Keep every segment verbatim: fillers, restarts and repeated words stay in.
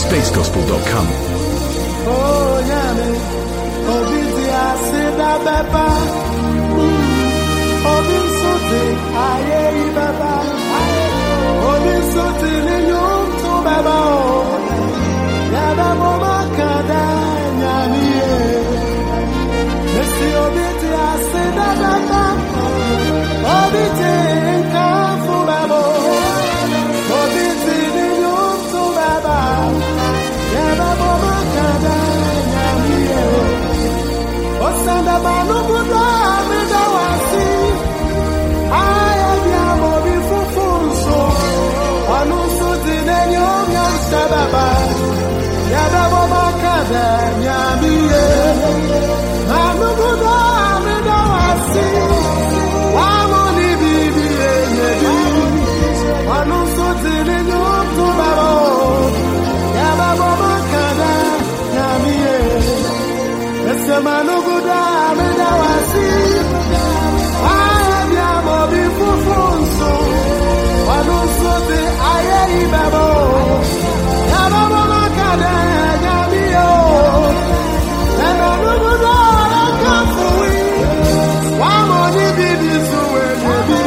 space gospel dot com. Oh, Yami, Obidia, Sida Baba, Obin Suti, Aye Baba, Obin Suti, Ninyum to Baba, Yada Moma Kada, Yami, Messi Obidia, Sida Baba, Obidia, Kafu Baba, Obidia, Ninyum to Baba, Yada Moma Kada, Yami, Osanda Manu Buddha, Midawasi, I am Yamo Bifufunso, Anusu Dinenium Yam Sababa, Yadabo Makada, Yami, Manu Buddha, Midawasi, Wamoni Bibi, Anusu Dinenium Tubabo, Yadabo Makada, Yami, Ese Manu Buddha, Midawasi, I am Yamo Bifufunso, Anusu Di Aye Babo, Yadabo Makada, Yami, and Manu Buddha, Kafui, Wamoni Bibi, Suwe,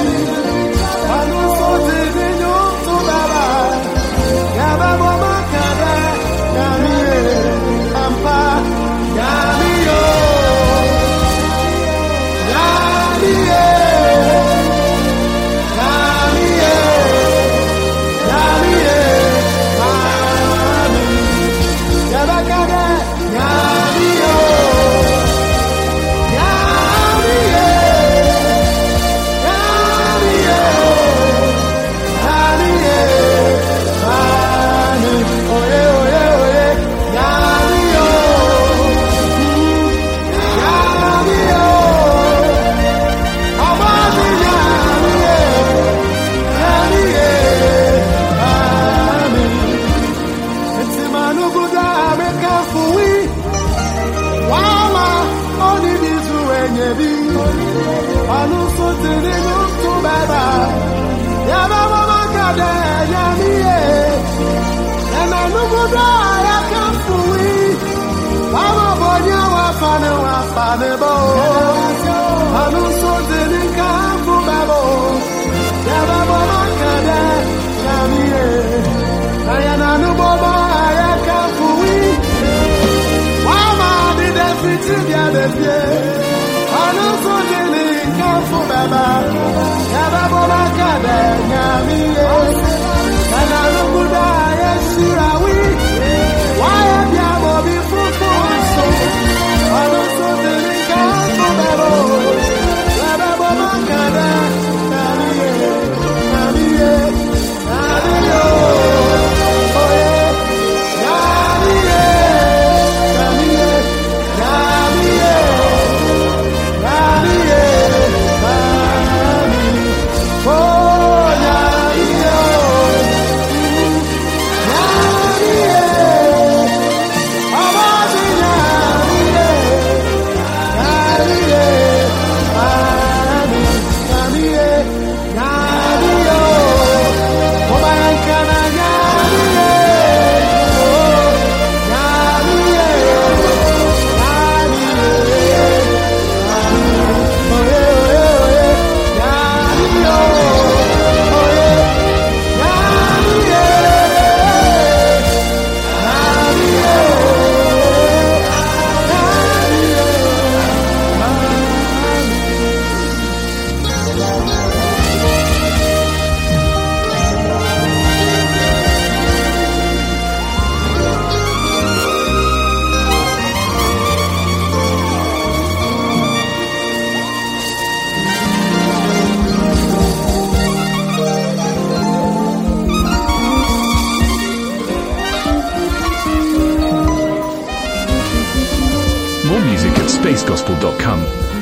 Anusu Dinenium Tubaba, Yadabo Makada, Yami, Ampa, Yami, space gospel dot com.